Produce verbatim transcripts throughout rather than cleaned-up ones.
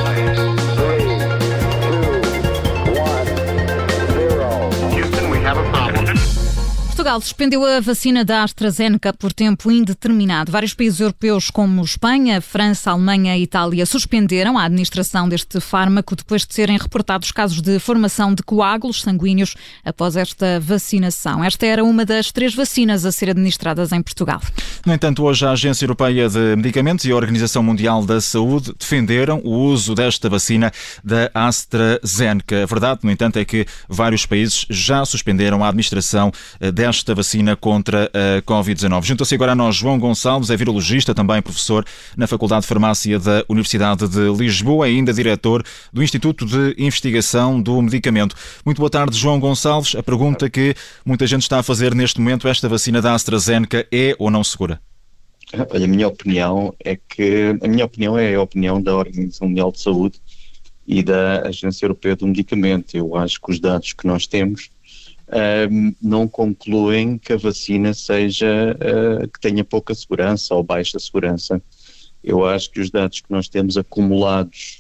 Portugal suspendeu a vacina da AstraZeneca por tempo indeterminado. Vários países europeus, como Espanha, França, Alemanha e Itália, suspenderam a administração deste fármaco depois de serem reportados casos de formação de coágulos sanguíneos após esta vacinação. Esta era uma das três vacinas a ser administradas em Portugal. No entanto, hoje a Agência Europeia de Medicamentos e a Organização Mundial da Saúde defenderam o uso desta vacina da AstraZeneca. A verdade, no entanto, é que vários países já suspenderam a administração desta esta vacina contra a covid dezenove. Junta-se agora a nós João Gonçalves, é virologista, também professor na Faculdade de Farmácia da Universidade de Lisboa, ainda diretor do Instituto de Investigação do Medicamento. Muito boa tarde, João Gonçalves. A pergunta que muita gente está a fazer neste momento, esta vacina da AstraZeneca é ou não segura? Olha, a minha opinião é que, a minha opinião é a opinião da Organização Mundial de Saúde e da Agência Europeia do Medicamento. Eu acho que os dados que nós temos Um, não concluem que a vacina seja, uh, que tenha pouca segurança ou baixa segurança. Eu acho que os dados que nós temos acumulados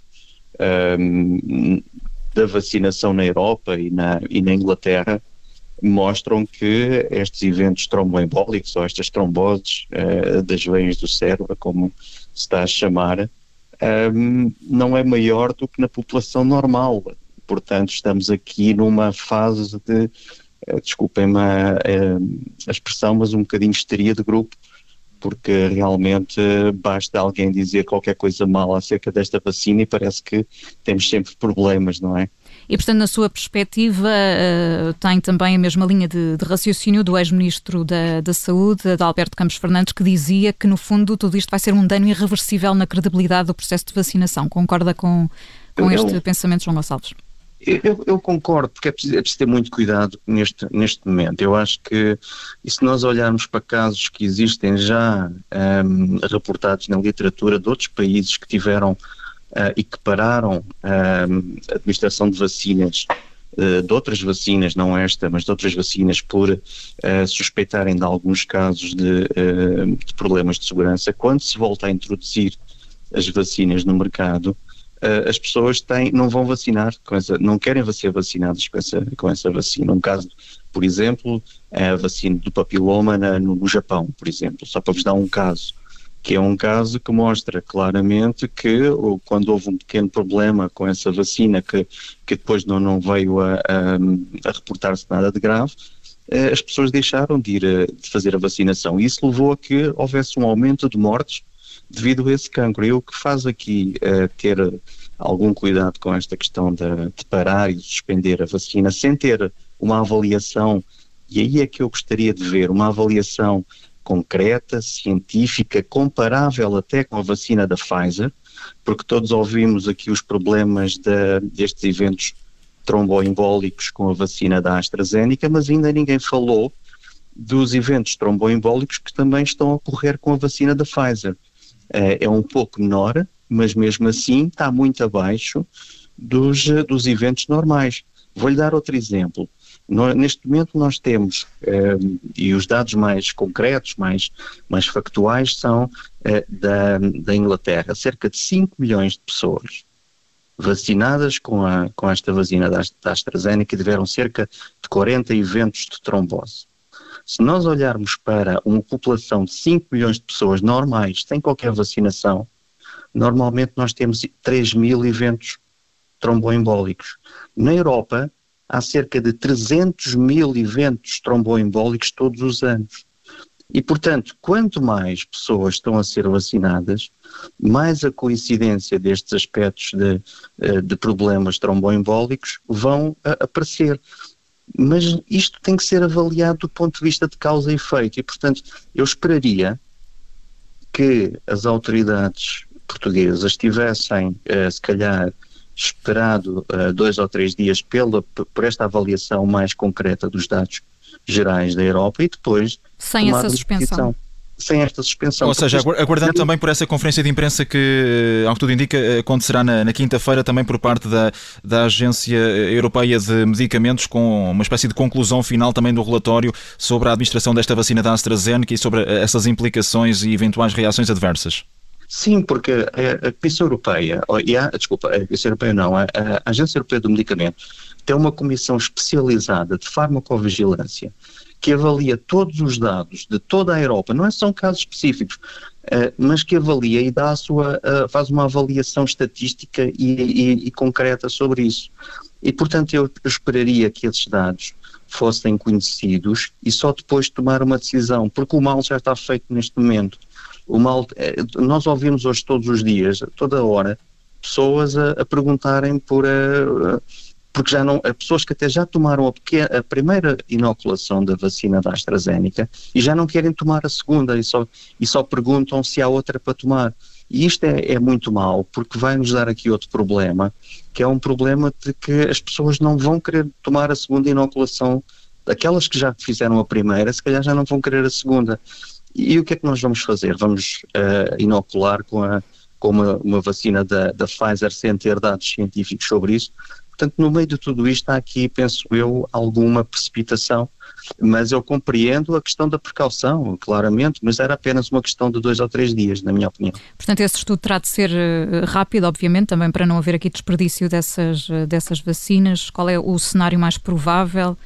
um, da vacinação na Europa e na, e na Inglaterra mostram que estes eventos tromboembólicos ou estas tromboses uh, das veias do cérebro, como se está a chamar, um, não é maior do que na população normal. Portanto, estamos aqui numa fase de, desculpem-me a, a expressão, mas um bocadinho histeria de grupo, porque realmente basta alguém dizer qualquer coisa mal acerca desta vacina e parece que temos sempre problemas, não é? E, portanto, na sua perspectiva, uh, tem também a mesma linha de, de raciocínio do ex-ministro da, da Saúde, Adalberto Campos Fernandes, que dizia que, no fundo, tudo isto vai ser um dano irreversível na credibilidade do processo de vacinação. Concorda com, com este eu, pensamento, João Gonçalves? Eu, eu concordo, porque é preciso, é preciso ter muito cuidado neste, neste momento. Eu acho que, e se nós olharmos para casos que existem já um, reportados na literatura de outros países que tiveram uh, e que pararam um, a administração de vacinas, uh, de outras vacinas, não esta, mas de outras vacinas, por uh, suspeitarem de alguns casos de, uh, de problemas de segurança, quando se volta a introduzir as vacinas no mercado, Uh, as pessoas têm, não vão vacinar, com essa, não querem ser vacinadas com essa, com essa vacina. Um caso, por exemplo, é a vacina do papiloma na, no, no Japão, por exemplo, só para vos dar um caso, que é um caso que mostra claramente que ou, quando houve um pequeno problema com essa vacina, que, que depois não, não veio a, a, a reportar-se nada de grave, uh, as pessoas deixaram de ir a, de fazer a vacinação. E isso levou a que houvesse um aumento de mortes devido a esse cancro. E o que faz aqui uh, ter algum cuidado com esta questão de, de parar e de suspender a vacina sem ter uma avaliação, e aí é que eu gostaria de ver uma avaliação concreta, científica, comparável até com a vacina da Pfizer, porque todos ouvimos aqui os problemas de, destes eventos tromboembólicos com a vacina da AstraZeneca, mas ainda ninguém falou dos eventos tromboembólicos que também estão a ocorrer com a vacina da Pfizer. É um pouco menor, mas mesmo assim está muito abaixo dos, dos eventos normais. Vou-lhe dar outro exemplo. No, neste momento nós temos, eh, e os dados mais concretos, mais, mais factuais, são eh, da, da Inglaterra, cerca de cinco milhões de pessoas vacinadas com, a, com esta vacina da, da AstraZeneca, tiveram cerca de quarenta eventos de trombose. Se nós olharmos para uma população de cinco milhões de pessoas normais, sem qualquer vacinação, normalmente nós temos três mil eventos tromboembólicos. Na Europa, há cerca de trezentos mil eventos tromboembólicos todos os anos. E, portanto, quanto mais pessoas estão a ser vacinadas, mais a coincidência destes aspectos de, de problemas tromboembólicos vão aparecer. Mas isto tem que ser avaliado do ponto de vista de causa e efeito e, portanto, eu esperaria que as autoridades portuguesas tivessem, eh, se calhar, esperado eh, dois ou três dias pela, por esta avaliação mais concreta dos dados gerais da Europa e depois sem essa suspensão. Sem esta suspensão. Ou seja, aguardando também por essa conferência de imprensa que, ao que tudo indica, acontecerá na, na quinta-feira também por parte da, da Agência Europeia de Medicamentos, com uma espécie de conclusão final também do relatório sobre a administração desta vacina da AstraZeneca e sobre essas implicações e eventuais reações adversas. Sim, porque a, a Comissão Europeia, e a, desculpa, a Comissão Europeia não, a, a Agência Europeia do Medicamento tem uma comissão especializada de farmacovigilância que avalia todos os dados de toda a Europa, não são casos específicos, uh, mas que avalia e dá a sua, uh, faz uma avaliação estatística e, e, e concreta sobre isso. E, portanto, eu, eu esperaria que esses dados fossem conhecidos e só depois tomar uma decisão, porque o mal já está feito neste momento. O mal, nós ouvimos hoje todos os dias, toda hora, pessoas a, a perguntarem por... A, porque já não, há pessoas que até já tomaram a, pequena, a primeira inoculação da vacina da AstraZeneca e já não querem tomar a segunda e só, e só perguntam se há outra para tomar. E isto é, é muito mau, porque vai nos dar aqui outro problema, que é um problema de que as pessoas não vão querer tomar a segunda inoculação. Aquelas que já fizeram a primeira, se calhar já não vão querer a segunda. E o que é que nós vamos fazer? Vamos uh, inocular com, a, com uma, uma vacina da, da Pfizer sem ter dados científicos sobre isso. Portanto, no meio de tudo isto há aqui, penso eu, alguma precipitação, mas eu compreendo a questão da precaução, claramente, mas era apenas uma questão de dois ou três dias, na minha opinião. Portanto, esse estudo terá de ser uh, rápido, obviamente, também para não haver aqui desperdício dessas, uh, dessas vacinas. Qual é o cenário mais provável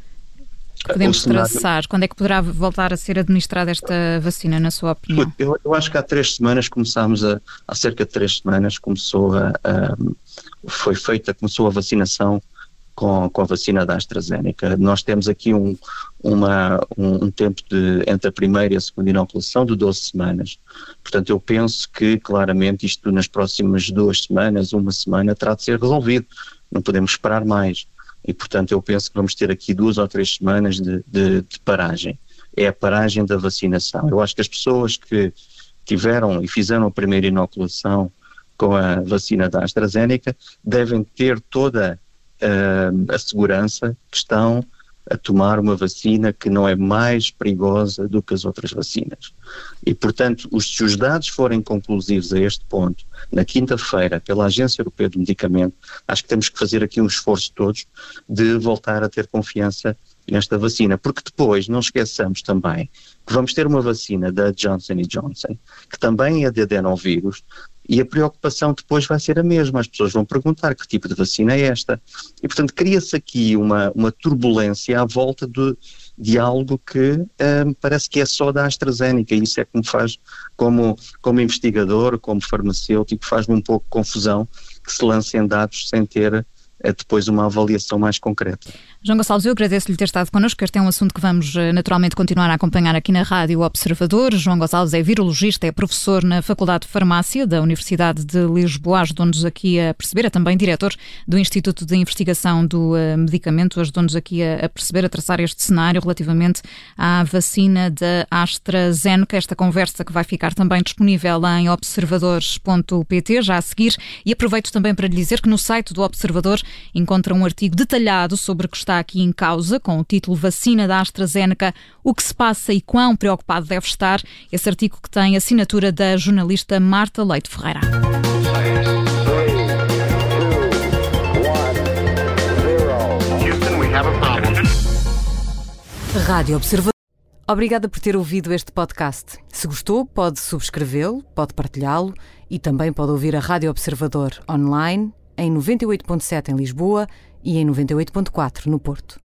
que podemos cenário... traçar? Quando é que poderá voltar a ser administrada esta vacina, na sua opinião? Eu, eu acho que há três semanas começámos a, há cerca de três semanas começou a, a foi feita, começou a vacinação com, com a vacina da AstraZeneca. Nós temos aqui um, uma, um, um tempo de, entre a primeira e a segunda inoculação de doze semanas. Portanto, eu penso que claramente isto nas próximas duas semanas, uma semana, terá de ser resolvido. Não podemos esperar mais. E, portanto, eu penso que vamos ter aqui duas ou três semanas de, de, de paragem. É a paragem da vacinação. Eu acho que as pessoas que tiveram e fizeram a primeira inoculação com a vacina da AstraZeneca devem ter toda uh, a segurança que estão a tomar uma vacina que não é mais perigosa do que as outras vacinas. E, portanto, os, se os dados forem conclusivos a este ponto, na quinta-feira, pela Agência Europeia do Medicamento, acho que temos que fazer aqui um esforço todos de voltar a ter confiança nesta vacina, porque depois não esqueçamos também que vamos ter uma vacina da Johnson and Johnson, que também é de adenovírus, e a preocupação depois vai ser a mesma. As pessoas vão perguntar que tipo de vacina é esta. E, portanto, cria-se aqui uma, uma turbulência à volta de, de algo que um, parece que é só da AstraZeneca. E isso é que me faz, como, como investigador, como farmacêutico, faz-me um pouco confusão que se lancem dados sem ter é depois uma avaliação mais concreta. João Gonçalves, eu agradeço-lhe ter estado connosco. Este é um assunto que vamos naturalmente continuar a acompanhar aqui na Rádio Observador. João Gonçalves é virologista, é professor na Faculdade de Farmácia da Universidade de Lisboa, ajudou-nos aqui a perceber, é também diretor do Instituto de Investigação do Medicamento, ajudou-nos aqui a perceber, a traçar este cenário relativamente à vacina da AstraZeneca. Esta conversa que vai ficar também disponível em observadores ponto pt já a seguir, e aproveito também para lhe dizer que no site do Observador encontra um artigo detalhado sobre o que está aqui em causa, com o título Vacina da AstraZeneca, o que se passa e quão preocupado deve estar. Esse artigo que tem assinatura da jornalista Marta Leite Ferreira. Rádio Observador. Obrigada por ter ouvido este podcast. Se gostou, pode subscrevê-lo, pode partilhá-lo e também pode ouvir a Rádio Observador online em noventa e oito ponto sete em Lisboa e em noventa e oito ponto quatro no Porto.